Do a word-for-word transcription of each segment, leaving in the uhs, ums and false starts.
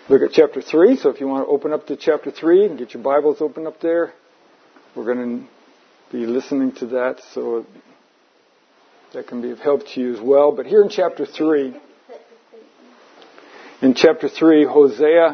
look at chapter three. So if you want to open up to chapter three and get your Bibles open up there, we're going to be listening to that, so that can be of help to you as well. But here in chapter three, in chapter three, Hosea,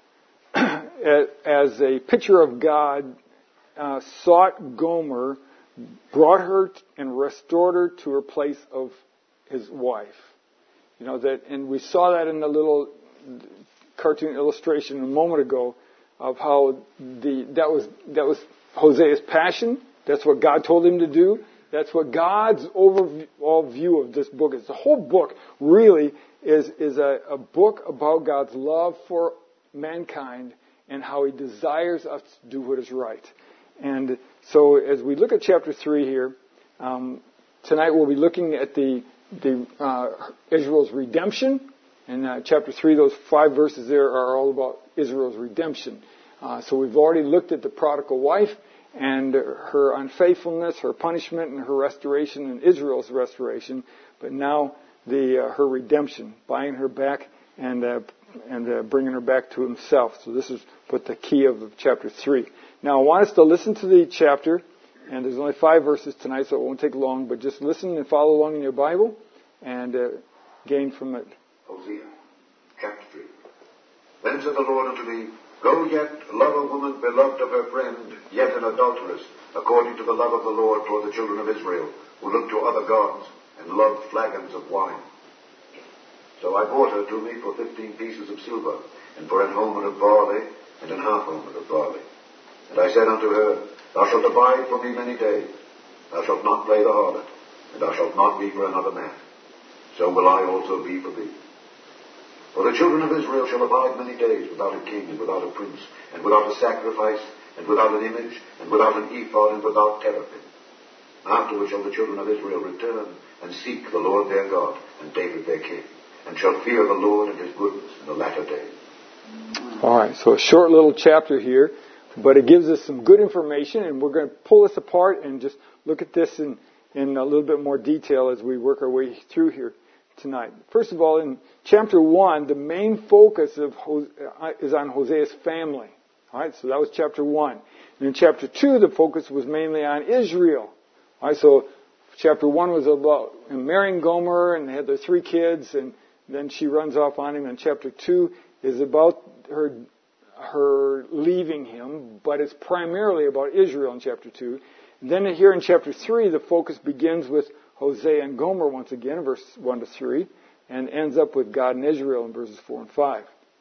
as a picture of God, uh, sought Gomer, brought her and restored her to her place of his wife. You know that, and we saw that in the little cartoon illustration a moment ago of how the that was that was Hosea's passion. That's what God told him to do. That's what God's overall view of this book is. The whole book really is is a, a book about God's love for mankind and how He desires us to do what is right. And so, as we look at chapter three here, um, tonight we'll be looking at the the uh, Israel's redemption. In uh, chapter three, those five verses there are all about Israel's redemption. Uh, so we've already looked at the prodigal wife and her unfaithfulness, her punishment, and her restoration, and Israel's restoration. But now the uh, her redemption, buying her back and uh, and uh, bringing her back to Himself. So this is what the key of chapter three. Now I want us to listen to the chapter, and there's only five verses tonight, so it won't take long. But just listen and follow along in your Bible, and uh, gain from it. Hosea, chapter three. Then said the Lord unto me, Go yet, love a woman beloved of her friend, yet an adulteress, according to the love of the Lord toward the children of Israel, who look to other gods and love flagons of wine. So I brought her to me for fifteen pieces of silver, and for an homer of barley, and an half homer of barley. And I said unto her, Thou shalt abide for me many days. Thou shalt not play the harlot, and thou shalt not be for another man. So will I also be for thee. For the children of Israel shall abide many days without a king, and without a prince, and without a sacrifice, and without an image, and without an ephod, and without teraphim. Afterward shall the children of Israel return, and seek the Lord their God, and David their king, and shall fear the Lord and His goodness in the latter days. All right, so a short little chapter here, but it gives us some good information, and we're going to pull this apart and just look at this in, in a little bit more detail as we work our way through here tonight. First of all, in chapter one, the main focus of Hosea is on Hosea's family. All right, so that was chapter one. And in chapter two, the focus was mainly on Israel. All right, so chapter one was about marrying Gomer, and they had their three kids, and then she runs off on him. And chapter two is about her her leaving him, but it's primarily about Israel in chapter two. And then here in chapter three, the focus begins with Hosea and Gomer once again, verses one to three, and ends up with God and Israel in verses four and five.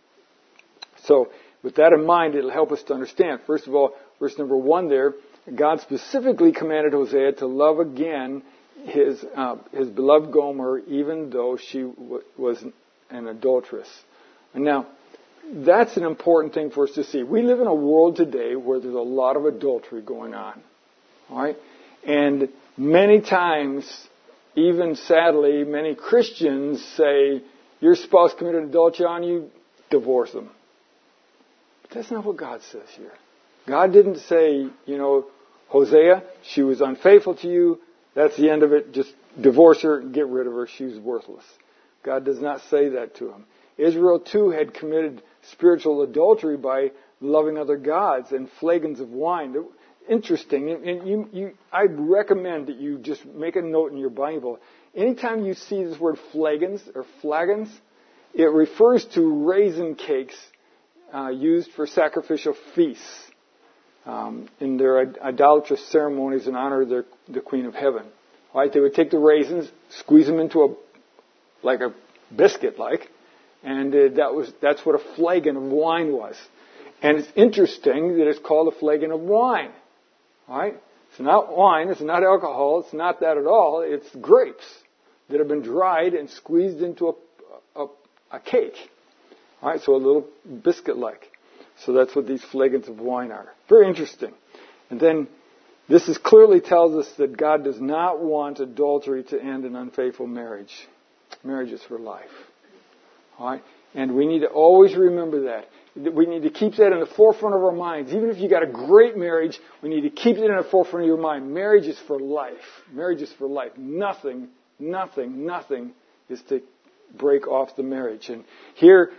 So, with that in mind, it'll help us to understand. First of all, verse number one there, God specifically commanded Hosea to love again his uh, his beloved Gomer, even though she w- was an adulteress. And now, that's an important thing for us to see. We live in a world today where there's a lot of adultery going on. All right? And many times, even sadly, many Christians say, your spouse committed adultery on you, divorce them. But that's not what God says here. God didn't say, you know, Hosea, she was unfaithful to you, that's the end of it, just divorce her, get rid of her, she's worthless. God does not say that to him. Israel, too, had committed spiritual adultery by loving other gods and flagons of wine. Interesting, and you, you, I'd recommend that you just make a note in your Bible. Anytime you see this word flagons or flagons, it refers to raisin cakes uh, used for sacrificial feasts um, in their idolatrous ceremonies in honor of their, the Queen of Heaven. All right, they would take the raisins, squeeze them into a like a biscuit, like, and uh, that was that's what a flagon of wine was. And it's interesting that it's called a flagon of wine. All right? It's not wine, it's not alcohol, it's not that at all. It's grapes that have been dried and squeezed into a, a, a cake. All right, so a little biscuit-like. So that's what these flagons of wine are. Very interesting. And then this is clearly tells us that God does not want adultery to end in unfaithful marriage. Marriage is for life. All right? And we need to always remember that. We need to keep that in the forefront of our minds. Even if you got a great marriage, we need to keep it in the forefront of your mind. Marriage is for life. Marriage is for life. Nothing, nothing, nothing is to break off the marriage. And here,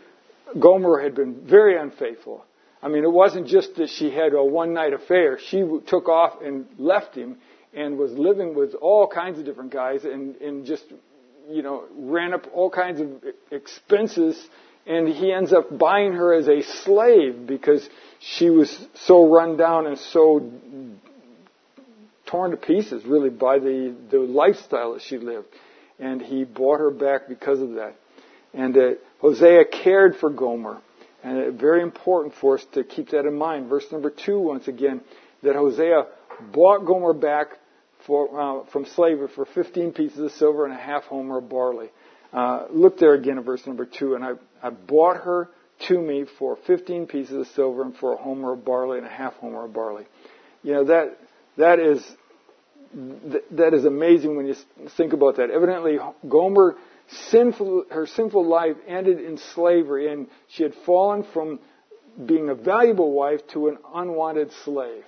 Gomer had been very unfaithful. I mean, it wasn't just that she had a one-night affair. She took off and left him and was living with all kinds of different guys and, and just, you know, ran up all kinds of expenses. And he ends up buying her as a slave because she was so run down and so torn to pieces, really, by the, the lifestyle that she lived. And he bought her back because of that. And uh, Hosea cared for Gomer. And it's very important for us to keep that in mind. Verse number two, once again, that Hosea bought Gomer back for, uh, from slavery for fifteen pieces of silver and a half homer of barley. Uh, look there again at verse number two. And I, I bought her to me for fifteen pieces of silver and for a homer of barley and a half homer of barley. You know, that that is that is amazing when you think about that. Evidently, Gomer, sinful, her sinful life ended in slavery, and she had fallen from being a valuable wife to an unwanted slave.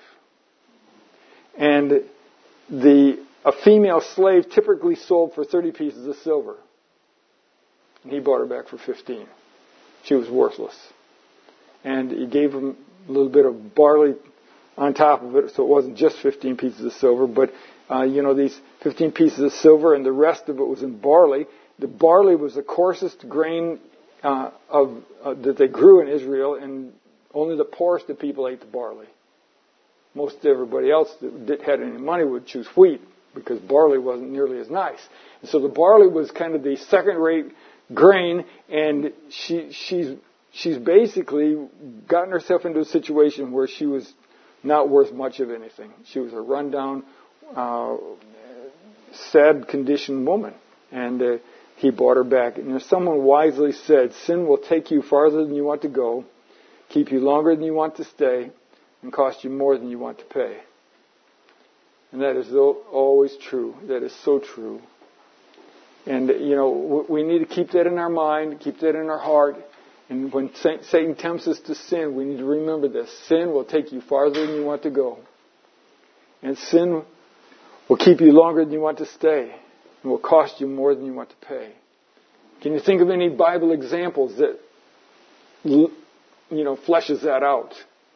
And the a female slave typically sold for thirty pieces of silver. And he bought her back for fifteen. She was worthless. And he gave her a little bit of barley on top of it, so it wasn't just fifteen pieces of silver, but, uh, you know, these fifteen pieces of silver and the rest of it was in barley. The barley was the coarsest grain uh, of uh, that they grew in Israel, and only the poorest of people ate the barley. Most everybody else that had any money would choose wheat because barley wasn't nearly as nice. And so the barley was kind of the second-rate grain, and she, she's she's basically gotten herself into a situation where she was not worth much of anything. She was a rundown, uh, sad conditioned woman, and uh, he bought her back. And someone wisely said, "Sin will take you farther than you want to go, keep you longer than you want to stay, and cost you more than you want to pay." And that is always true. That is so true. And, you know, we need to keep that in our mind, keep that in our heart. And when Satan tempts us to sin, we need to remember this. Sin will take you farther than you want to go. And sin will keep you longer than you want to stay. And will cost you more than you want to pay. Can you think of any Bible examples that, you know, fleshes that out?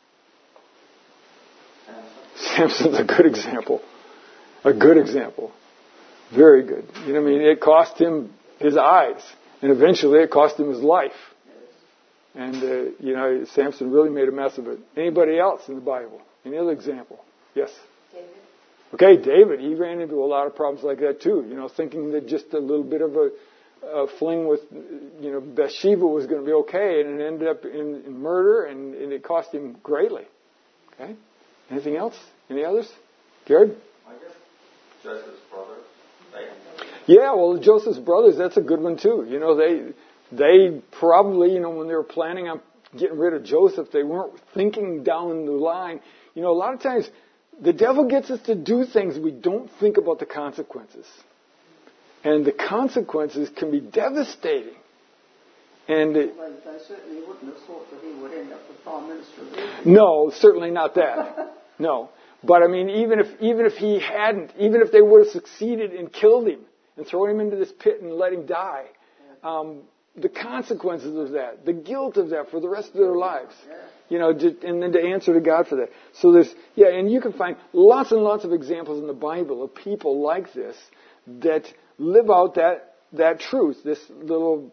Samson's a good example. A good example. Very good. You know what I mean? It cost him his eyes. And eventually it cost him his life. And, uh, you know, Samson really made a mess of it. Anybody else in the Bible? Any other example? Yes? David. Okay, David. He ran into a lot of problems like that too. You know, thinking that just a little bit of a, a fling with, you know, Bathsheba was going to be okay. And it ended up in, in murder, and, and it cost him greatly. Okay? Anything else? Any others? Jared? I guess Joseph's brother. They... Yeah, well, Joseph's brothers, that's a good one too. You know, they they probably, you know, when they were planning on getting rid of Joseph, they weren't thinking down the line. You know, a lot of times the devil gets us to do things we don't think about the consequences. And the consequences can be devastating. And it, well, they certainly wouldn't have thought that he would end up the Prime Minister of Israel. No, certainly not that. No. But I mean, even if even if he hadn't, even if they would have succeeded and killed him and thrown him into this pit and let him die, um, the consequences of that, the guilt of that for the rest of their lives, you know, just, and then to answer to God for that. So there's, yeah, and you can find lots and lots of examples in the Bible of people like this that live out that that truth, this little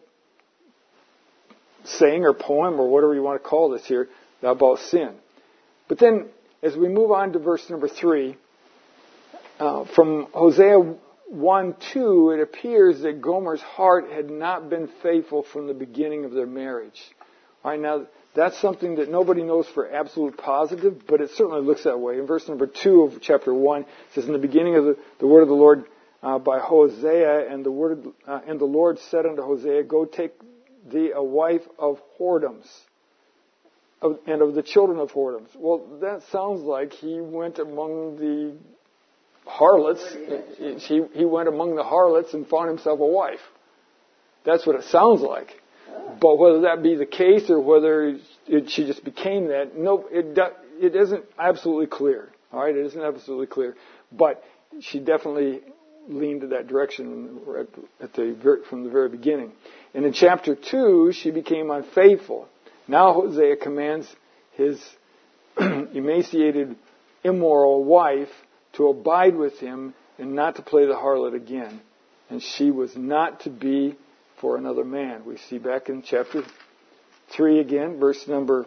saying or poem or whatever you want to call this here about sin. But then, as we move on to verse number three, uh, from Hosea one two, it appears that Gomer's heart had not been faithful from the beginning of their marriage. All right, now, that's something that nobody knows for absolute positive, but it certainly looks that way. In verse number two of chapter one, it says, "In the beginning of the, the word of the Lord uh, by Hosea, and the word of, uh, and the Lord said unto Hosea, Go take thee a wife of whoredoms, of, and of the children of whoredoms." Well, that sounds like he went among the harlots. He, he went among the harlots and found himself a wife. That's what it sounds like. But whether that be the case or whether it, she just became that, no, it, it isn't absolutely clear. All right, it isn't absolutely clear. But she definitely leaned to that direction at, at the, from the very beginning. And in chapter two, she became unfaithful. Now Hosea commands his emaciated, immoral wife to abide with him and not to play the harlot again. And she was not to be for another man. We see back in chapter three again, verse number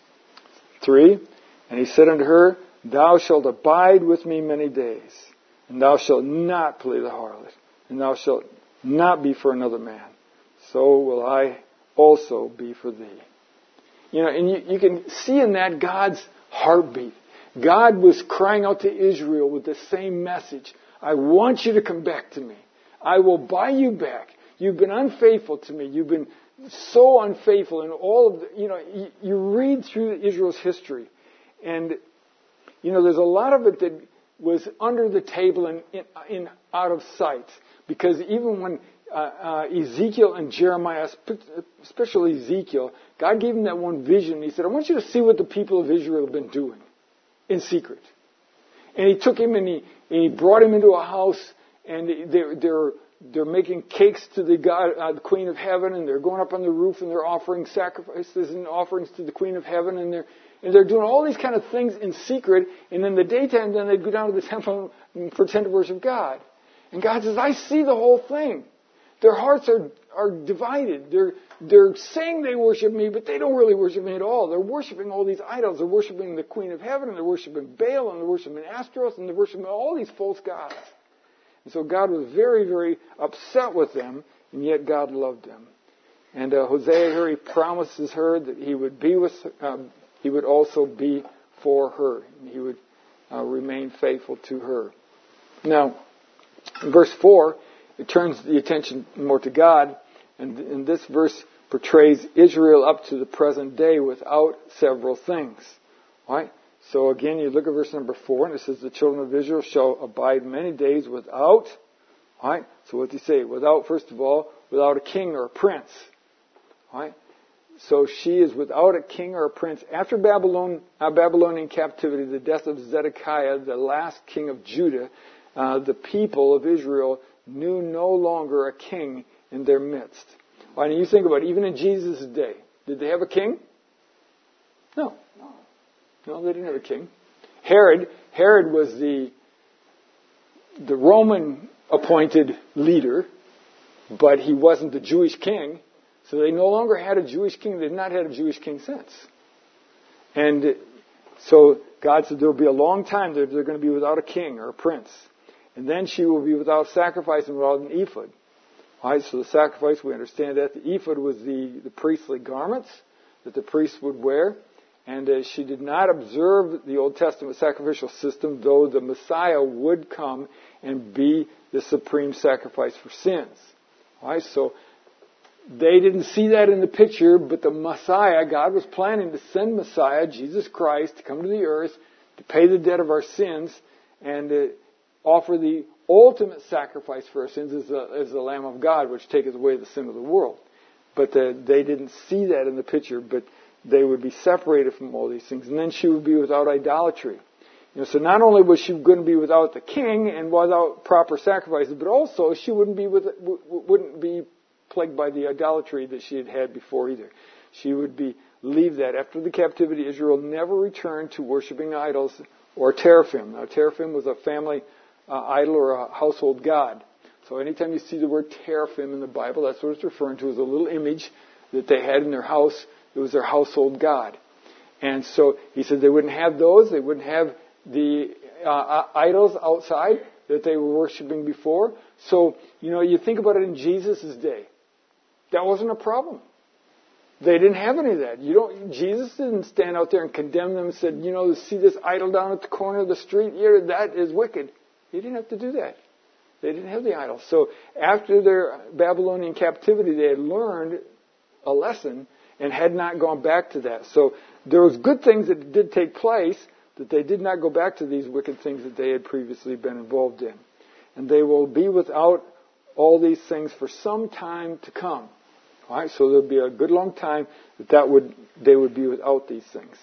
three. And he said unto her, Thou shalt abide with me many days, and thou shalt not play the harlot, and thou shalt not be for another man. So will I also be for thee. You know, and you, you can see in that God's heartbeat. God was crying out to Israel with the same message. I want you to come back to me. I will buy you back. You've been unfaithful to me. You've been so unfaithful in all of the, you know, you, you read through Israel's history. And, you know, there's a lot of it that was under the table and in, in out of sight. Because even when uh, uh, Ezekiel and Jeremiah, especially Ezekiel, God gave him that one vision. He said, I want you to see what the people of Israel have been doing in secret. And he took him and he, and he brought him into a house, and they're, they're, they're making cakes to the, God, uh, the Queen of Heaven, and they're going up on the roof and they're offering sacrifices and offerings to the Queen of Heaven, and they're And they're doing all these kind of things in secret. And in the daytime, then they'd go down to the temple and pretend to worship God. And God says, I see the whole thing. Their hearts are, are divided. They're, they're saying they worship me, but they don't really worship me at all. They're worshiping all these idols. They're worshiping the Queen of Heaven, and they're worshiping Baal, and they're worshiping Astros, and they're worshiping all these false gods. And so God was very, very upset with them, and yet God loved them. And uh, Hosea here, he promises her that he would be with um, He would also be for her. He would uh, remain faithful to her. Now, in verse four, it turns the attention more to God. And, and this verse portrays Israel up to the present day without several things. All right? So again, you look at verse number four, and it says, the children of Israel shall abide many days without. All right? So what does he say? Without, first of all, without a king or a prince. All right? So she is without a king or a prince. After Babylon, uh, Babylonian captivity, the death of Zedekiah, the last king of Judah, uh, the people of Israel knew no longer a king in their midst. Well, and you think about it, even in Jesus' day, did they have a king? No. No, they didn't have a king. Herod, Herod was the, the Roman appointed leader, but he wasn't the Jewish king. So they no longer had a Jewish king. They've not had a Jewish king since. And so God said there will be a long time that they're going to be without a king or a prince. And then she will be without sacrifice and without an ephod. All right, so the sacrifice, we understand that. The ephod was the, the priestly garments that the priests would wear. And uh, she did not observe the Old Testament sacrificial system, though the Messiah would come and be the supreme sacrifice for sins. All right, so they didn't see that in the picture, but the Messiah, God was planning to send Messiah, Jesus Christ, to come to the earth, to pay the debt of our sins, and uh, offer the ultimate sacrifice for our sins as the, as the Lamb of God, which taketh away the sin of the world. But uh, they didn't see that in the picture, but they would be separated from all these things. And then she would be without idolatry. You know, so not only was she going to be without the king and without proper sacrifices, but also she wouldn't be with, wouldn't be plagued by the idolatry that she had had before either. She would be leave that. After the captivity, Israel never returned to worshiping idols or teraphim. Now, teraphim was a family uh, idol or a household god. So anytime you see the word teraphim in the Bible, that's what it's referring to, as a little image that they had in their house. It was their household god. And so he said they wouldn't have those. They wouldn't have the uh, idols outside that they were worshiping before. So, you know, you think about it in Jesus' day. That wasn't a problem. They didn't have any of that. You don't. Jesus didn't stand out there and condemn them and said, you know, see this idol down at the corner of the street? Yeah, that is wicked. He didn't have to do that. They didn't have the idols. So after their Babylonian captivity, they had learned a lesson and had not gone back to that. So there was good things that did take place, that they did not go back to these wicked things that they had previously been involved in. And they will be without all these things for some time to come. All right, so there'll be a good long time that, that would they would be without these things.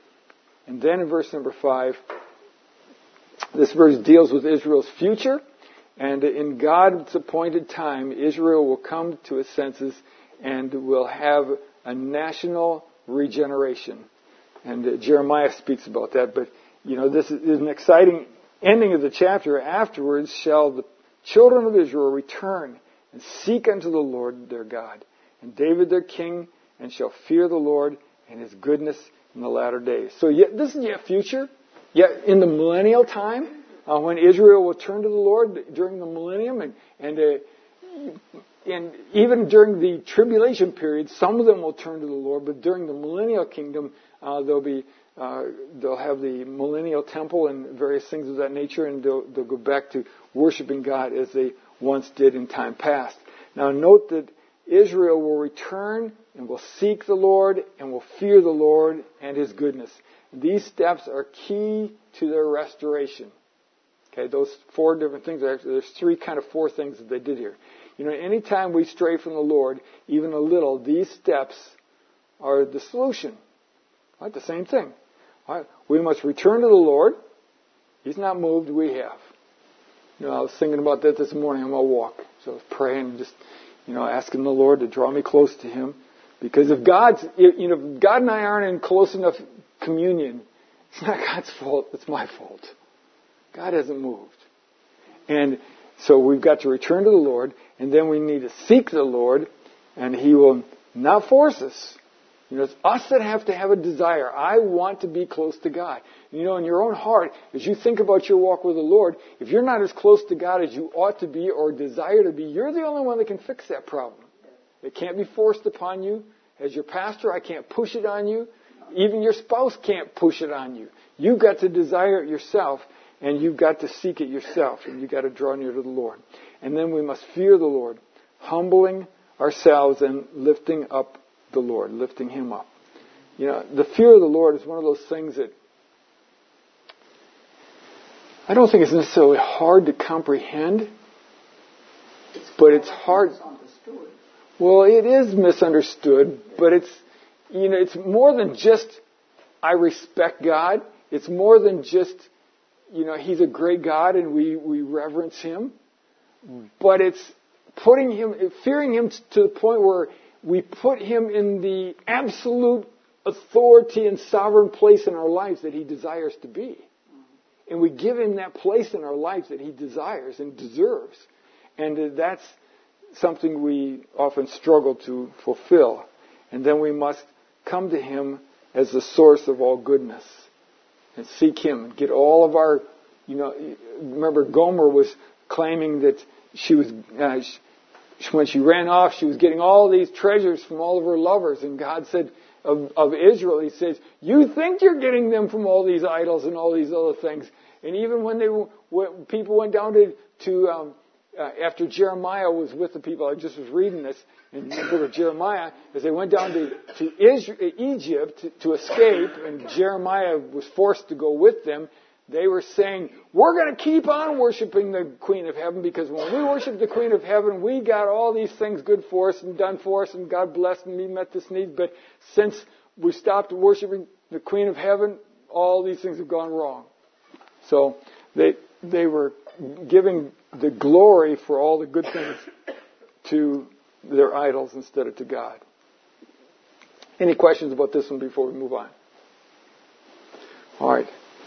And then in verse number five, this verse deals with Israel's future. And in God's appointed time, Israel will come to its senses and will have a national regeneration. And uh, Jeremiah speaks about that. But, you know, this is, is an exciting ending of the chapter. Afterwards shall the children of Israel return and seek unto the Lord their God, and David their king, and shall fear the Lord and his goodness in the latter days. So yet, this is yet future. Yet in the millennial time, uh, when Israel will turn to the Lord during the millennium, and and, uh, and even during the tribulation period, some of them will turn to the Lord. But during the millennial kingdom, uh, they'll be uh, they'll have the millennial temple and various things of that nature, and they'll, they'll go back to worshiping God as they once did in time past. Now, note that Israel will return and will seek the Lord and will fear the Lord and his goodness. These steps are key to their restoration. Okay, those four different things. Actually, there's three kind of four things that they did here. You know, anytime we stray from the Lord, even a little, these steps are the solution. Right? The same thing. Right? We must return to the Lord. He's not moved. We have. You know, I was thinking about that this morning on my walk. So I was praying and just, you know, asking the Lord to draw me close to Him. Because if God's, you know, if God and I aren't in close enough communion, it's not God's fault. It's my fault. God hasn't moved. And so we've got to return to the Lord, and then we need to seek the Lord, and He will not force us. You know, it's us that have to have a desire. I want to be close to God. You know, in your own heart, as you think about your walk with the Lord, if you're not as close to God as you ought to be or desire to be, you're the only one that can fix that problem. It can't be forced upon you. As your pastor, I can't push it on you. Even your spouse can't push it on you. You've got to desire it yourself, and you've got to seek it yourself, and you've got to draw near to the Lord. And then we must fear the Lord, humbling ourselves and lifting up the Lord, lifting Him up. You know, the fear of the Lord is one of those things that I don't think it's necessarily hard to comprehend, but it's hard. Well, it is misunderstood, but it's, you know, it's more than just I respect God. It's more than just, you know, He's a great God and we, we reverence Him. But it's putting Him, fearing Him to the point where we put Him in the absolute authority and sovereign place in our lives that He desires to be. And we give Him that place in our lives that He desires and deserves. And that's something we often struggle to fulfill. And then we must come to Him as the source of all goodness and seek Him and get all of our, you know, remember Gomer was claiming that she was, uh, she, when she ran off, she was getting all these treasures from all of her lovers. And God said of, of Israel, He says, you think you're getting them from all these idols and all these other things. And even when they when people went down to, to um, uh, after Jeremiah was with the people, I just was reading this in the book of Jeremiah, as they went down to, to Israel, Egypt to, to escape, and Jeremiah was forced to go with them, they were saying, we're going to keep on worshiping the Queen of Heaven, because when we worship the Queen of Heaven, we got all these things good for us and done for us, and God blessed and we met this need. But since we stopped worshiping the Queen of Heaven, all these things have gone wrong. So they they were giving the glory for all the good things to their idols instead of to God. Any questions about this one before we move on? All right.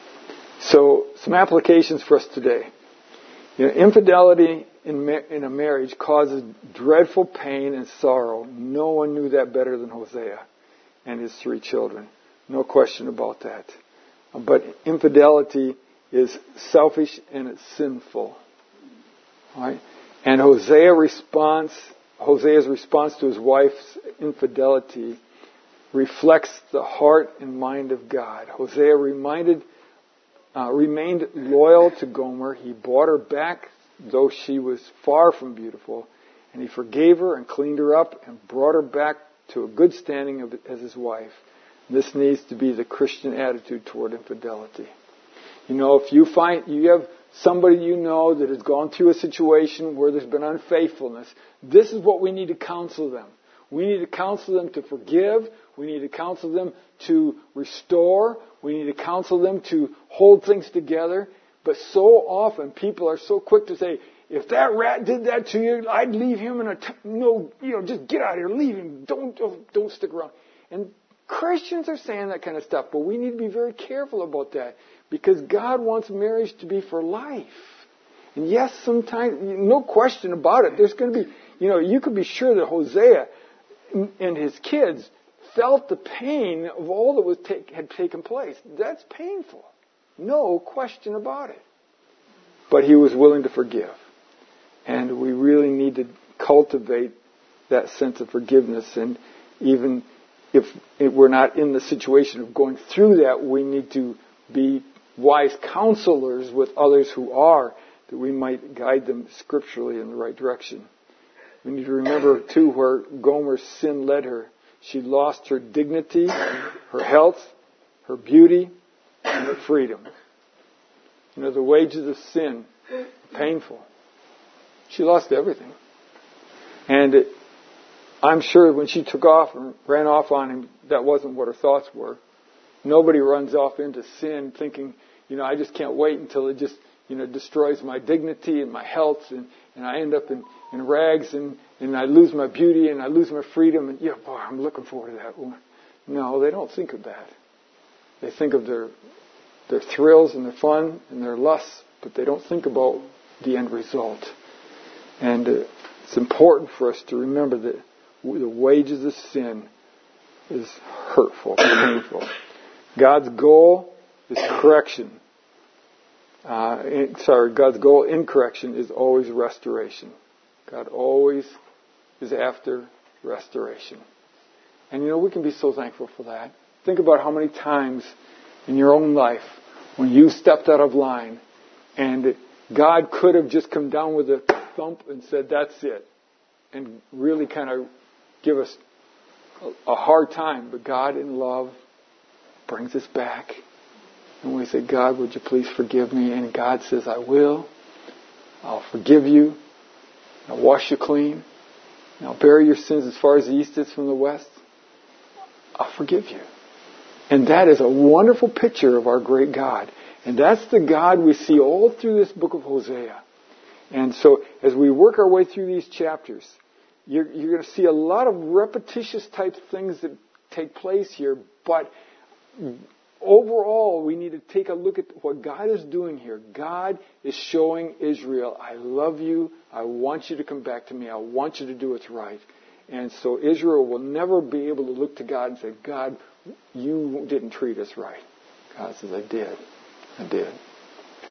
So some applications for us today. You know, infidelity in ma- in a marriage causes dreadful pain and sorrow. No one knew that better than Hosea and his three children. No question about that. But infidelity is selfish and it's sinful. All right? And Hosea response, Hosea's response to his wife's infidelity reflects the heart and mind of God. Hosea reminded, uh, remained loyal to Gomer. He brought her back, though she was far from beautiful, and he forgave her and cleaned her up and brought her back to a good standing of, as his wife. This needs to be the Christian attitude toward infidelity. You know, if you find you have somebody you know that has gone through a situation where there's been unfaithfulness, this is what we need to counsel them. We need to counsel them to forgive. We need to counsel them to restore. We need to counsel them to hold things together. But so often people are so quick to say, if that rat did that to you, I'd leave him in a, t- no, you know, just get out of here, leave him, don't, don't, don't stick around. And Christians are saying that kind of stuff, but we need to be very careful about that because God wants marriage to be for life. And yes, sometimes, no question about it, there's going to be, you know, you could be sure that Hosea and his kids felt the pain of all that was take, had taken place. That's painful. No question about it. But he was willing to forgive. And we really need to cultivate that sense of forgiveness. And even if we're not in the situation of going through that, we need to be wise counselors with others who are, that we might guide them scripturally in the right direction. We need to remember, too, where Gomer's sin led her. She lost her dignity, her health, her beauty, and her freedom. You know, the wages of sin are painful. She lost everything. And it, I'm sure when she took off and ran off on him, that wasn't what her thoughts were. Nobody runs off into sin thinking, you know, I just can't wait until it just, you know, destroys my dignity and my health and, and I end up in, in rags and, and I lose my beauty and I lose my freedom and, yeah, boy, I'm looking forward to that one. No, they don't think of that. They think of their their thrills and their fun and their lusts, but they don't think about the end result. And uh, it's important for us to remember that the wages of sin is hurtful, painful. God's goal is correction. Uh, in, sorry, God's goal in correction is always restoration. God always is after restoration. And you know, we can be so thankful for that. Think about how many times in your own life when you stepped out of line and God could have just come down with a thump and said, that's it. And really kind of give us a hard time. But God in love brings us back. And we say, God, would you please forgive me? And God says, I will. I'll forgive you. I'll wash you clean. And I'll bury your sins as far as the east is from the west. I'll forgive you. And that is a wonderful picture of our great God. And that's the God we see all through this book of Hosea. And so as we work our way through these chapters, you're, you're going to see a lot of repetitious type things that take place here. But overall, we need to take a look at what God is doing here. God is showing Israel, I love you. I want you to come back to me. I want you to do what's right. And so Israel will never be able to look to God and say, God, you didn't treat us right. God says, I did. I did.